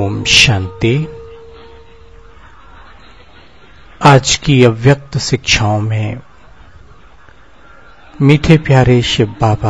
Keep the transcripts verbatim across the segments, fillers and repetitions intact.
ओम शांति। आज की अव्यक्त शिक्षाओं में मीठे प्यारे शिव बाबा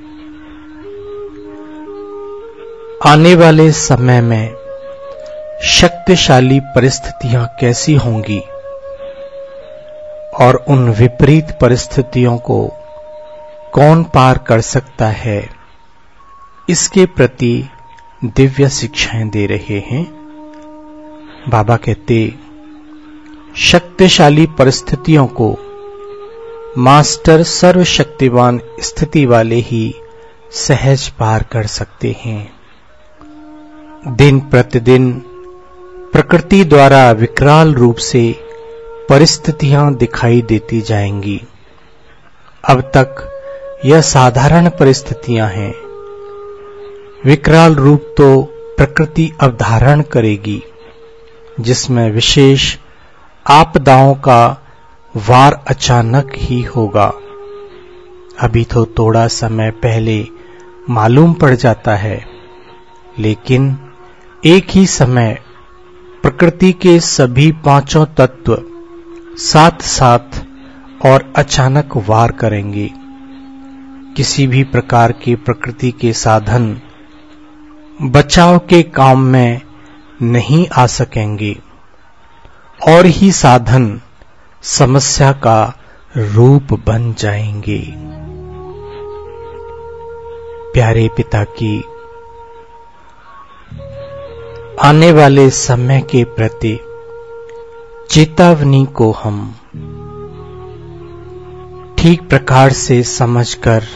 आने वाले समय में शक्तिशाली परिस्थितियां कैसी होंगी और उन विपरीत परिस्थितियों को कौन पार कर सकता है, इसके प्रति दिव्य शिक्षाएं दे रहे हैं। बाबा कहते, शक्तिशाली परिस्थितियों को मास्टर सर्वशक्तिवान स्थिति वाले ही सहज पार कर सकते हैं। दिन प्रतिदिन प्रकृति द्वारा विकराल रूप से परिस्थितियां दिखाई देती जाएंगी। अब तक यह साधारण परिस्थितियां हैं। विकराल रूप तो प्रकृति अवधारण करेगी, जिसमें विशेष आपदाओं का वार अचानक ही होगा। अभी तो थोड़ा समय पहले मालूम पड़ जाता है, लेकिन एक ही समय प्रकृति के सभी पांचों तत्व साथ साथ और अचानक वार करेंगे। किसी भी प्रकार के प्रकृति के साधन बचाव के काम में नहीं आ सकेंगे और ही साधन समस्या का रूप बन जाएंगे। प्यारे पिता की आने वाले समय के प्रति चेतावनी को हम ठीक प्रकार से समझकर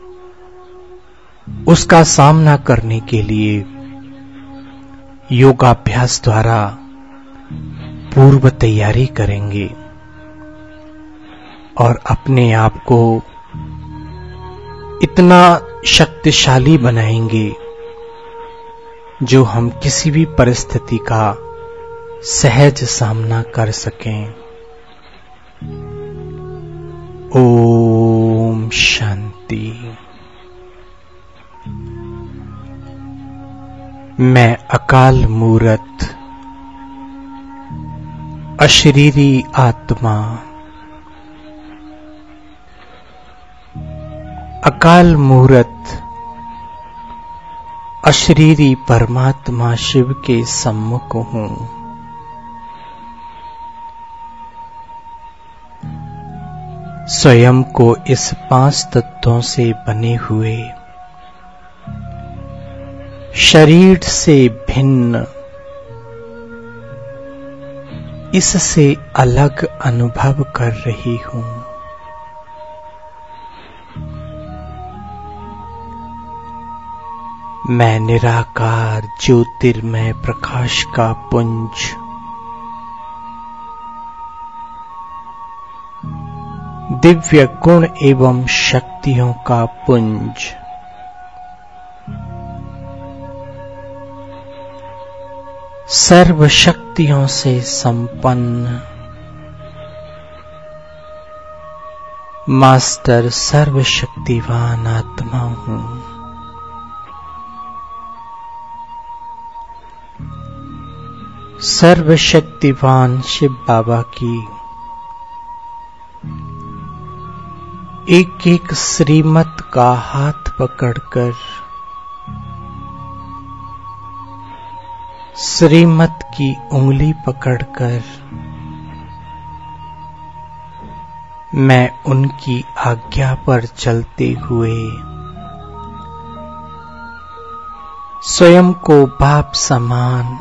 उसका सामना करने के लिए योगाभ्यास द्वारा पूर्व तैयारी करेंगे और अपने आप को इतना शक्तिशाली बनाएंगे जो हम किसी भी परिस्थिति का सहज सामना कर सकें। ओम शांति। मैं अकाल मूरत अशरीरी आत्मा अकाल मूरत अशरीरी परमात्मा शिव के सम्मुख हूं। स्वयं को इस पांच तत्वों से बने हुए शरीर से भिन्न, इससे अलग अनुभव कर रही हूं। मैं निराकार ज्योतिर्मय प्रकाश का पुंज, दिव्य गुण एवं शक्तियों का पुंज, सर्व शक्तियों से संपन्न मास्टर सर्वशक्तिवान आत्मा हूं। सर्वशक्तिवान शिव बाबा की एक एक श्रीमत का हाथ पकड़कर श्रीमत की उंगली पकड़कर मैं उनकी आज्ञा पर चलते हुए स्वयं को बाप समान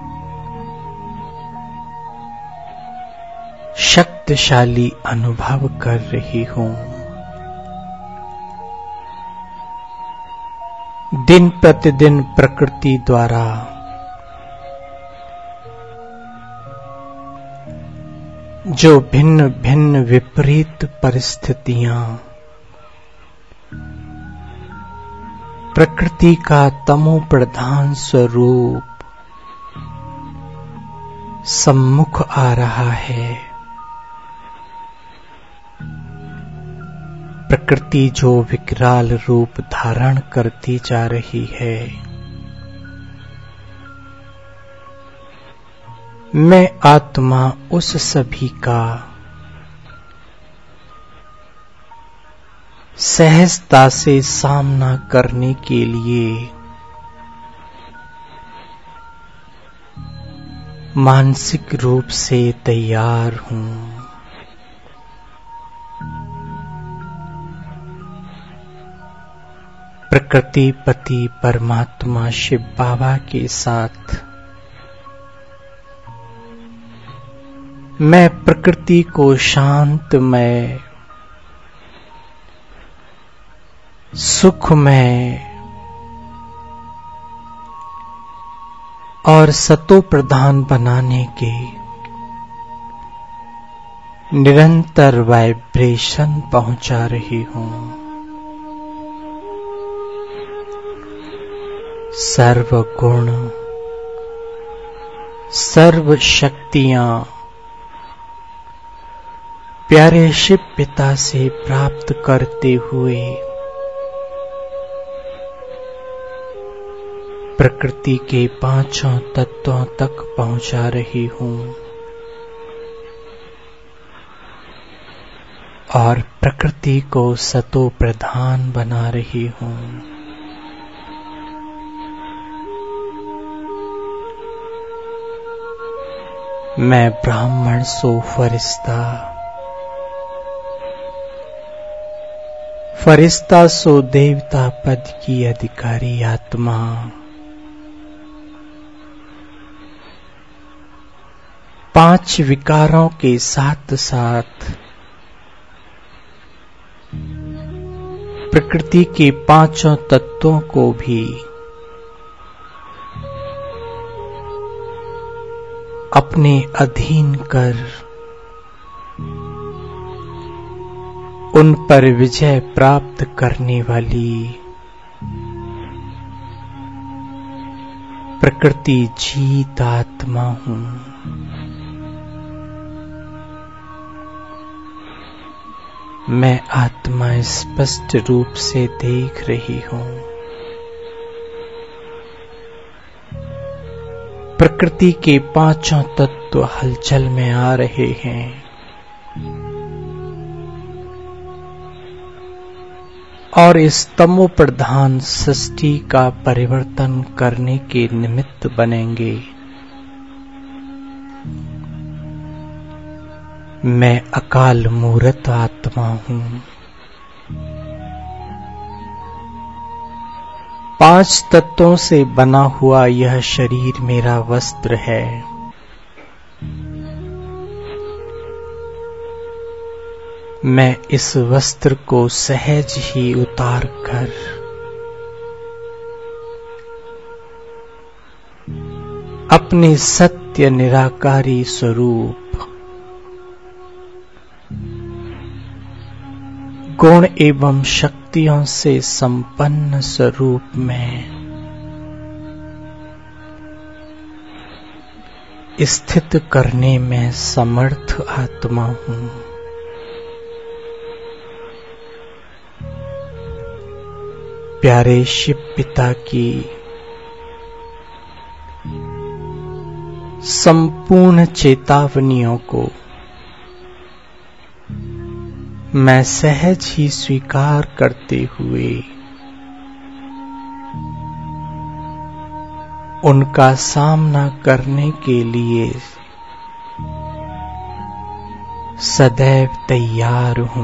शक्तिशाली अनुभव कर रही हूं। दिन प्रतिदिन प्रकृति द्वारा जो भिन्न भिन्न विपरीत परिस्थितियां प्रकृति का तमो प्रधान स्वरूप सम्मुख आ रहा है, प्रकृति जो विकराल रूप धारण करती जा रही है, मैं आत्मा उस सभी का सहजता से सामना करने के लिए मानसिक रूप से तैयार हूँ। प्रकृति पति परमात्मा शिव बाबा के साथ मैं प्रकृति को शांतमय, सुखमय और सतो प्रधान बनाने के निरंतर वाइब्रेशन पहुंचा रही हूं। सर्व गुण, सर्व शक्तियां प्यारे शिव पिता से प्राप्त करते हुए प्रकृति के पांचों तत्वों तक पहुंचा रही हूं और प्रकृति को सतो प्रधान बना रही हूं। मैं ब्राह्मण सो फरिश्ता, फरिश्ता सो देवता पद की अधिकारी आत्मा। पांच विकारों के साथ साथ प्रकृति के पांचों तत्वों को भी अपने अधीन कर उन पर विजय प्राप्त करने वाली प्रकृति जीत आत्मा हूं। मैं आत्मा स्पष्ट रूप से देख रही हूं। प्रकृति के पांचों तत्व हलचल में आ रहे हैं। और इस तमो प्रधान सृष्टि का परिवर्तन करने के निमित्त बनेंगे। मैं अकाल मूर्त आत्मा हूं। पांच तत्वों से बना हुआ यह शरीर मेरा वस्त्र है। मैं इस वस्त्र को सहज ही उतार कर अपने सत्य निराकारी स्वरूप गुण एवं शक्तियों से संपन्न स्वरूप में स्थित करने में समर्थ आत्मा हूं। प्यारे शिव पिता की संपूर्ण चेतावनियों को मैं सहज ही स्वीकार करते हुए उनका सामना करने के लिए सदैव तैयार हूं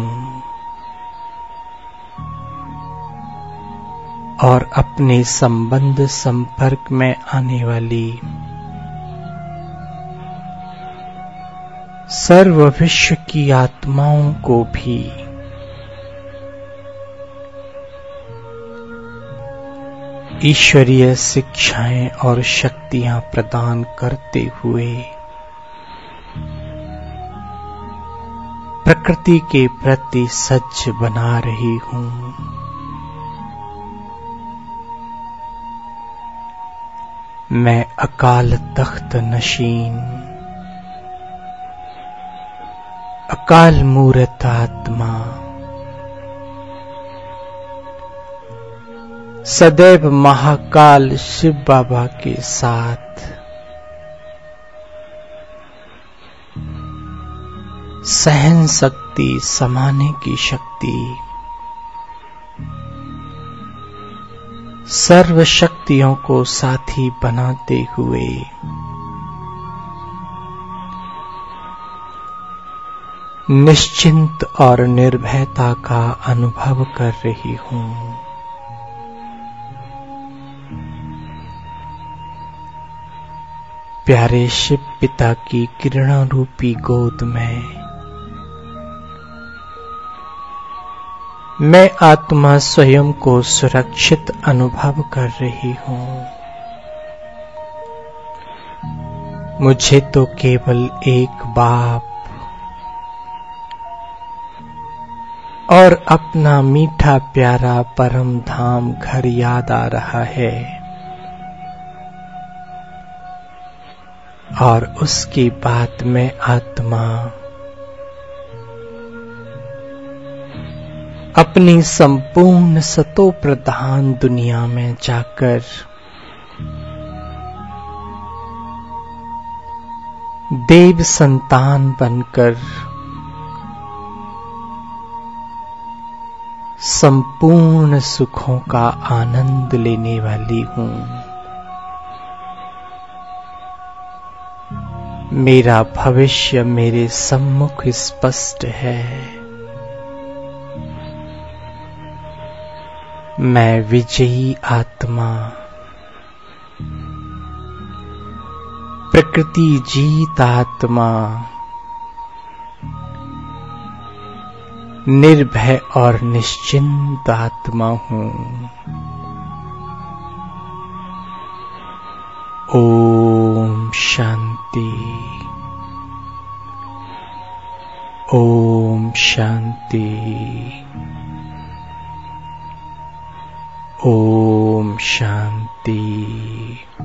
और अपने संबंध संपर्क में आने वाली सर्व विश्व की आत्माओं को भी ईश्वरीय शिक्षाएं और शक्तियां प्रदान करते हुए प्रकृति के प्रति सज्ज बना रही हूं। मैं अकाल तख्त नशीन अकाल मूर्त आत्मा सदैव महाकाल शिव बाबा के साथ सहन शक्ति, समाने की शक्ति, सर्व शक्तियों को साथी बनाते हुए निश्चिंत और निर्भयता का अनुभव कर रही हूं। प्यारे शिव पिता की किरणा रूपी गोद में मैं आत्मा स्वयं को सुरक्षित अनुभव कर रही हूं। मुझे तो केवल एक बाप और अपना मीठा प्यारा परम धाम घर याद आ रहा है और उसकी बात में आत्मा अपनी संपूर्ण सतो प्रधान दुनिया में जाकर देव संतान बनकर संपूर्ण सुखों का आनंद लेने वाली हूं। मेरा भविष्य मेरे सम्मुख स्पष्ट है। मैं विजयी आत्मा, प्रकृति जीत आत्मा, निर्भय और निश्चिंत आत्मा हूं। ओम शांति, ओम शांति, ओम शांति।